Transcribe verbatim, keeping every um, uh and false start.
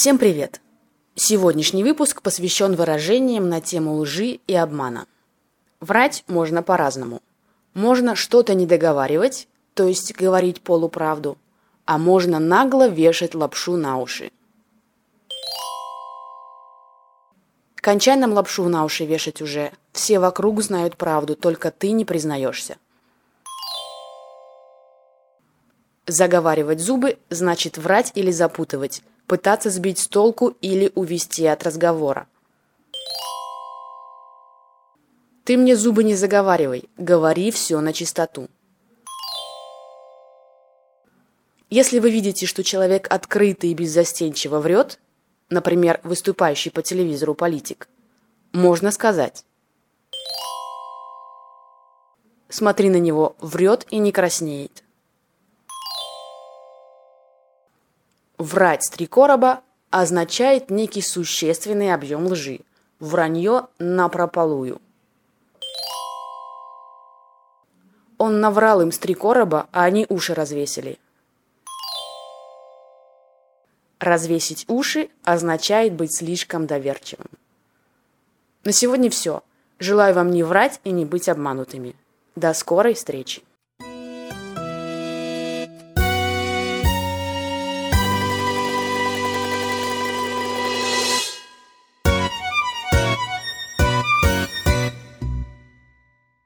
Всем привет! Сегодняшний выпуск посвящен выражениям на тему лжи и обмана. Врать можно по-разному. Можно что-то не договаривать, то есть говорить полуправду, а можно нагло вешать лапшу на уши. Кончай нам лапшу на уши вешать уже. Все вокруг знают правду, только ты не признаешься. Заговаривать зубы значит врать или запутывать, пытаться сбить с толку или увести от разговора. Ты мне зубы не заговаривай, говори все на чистоту. Если вы видите, что человек открыто и беззастенчиво врет, например, выступающий по телевизору политик, можно сказать: смотри на него, врет и не краснеет. Врать с три короба означает некий существенный объем лжи, вранье напропалую. Он наврал им с три короба, а они уши развесили. Развесить уши означает быть слишком доверчивым. На сегодня все. Желаю вам не врать и не быть обманутыми. До скорой встречи!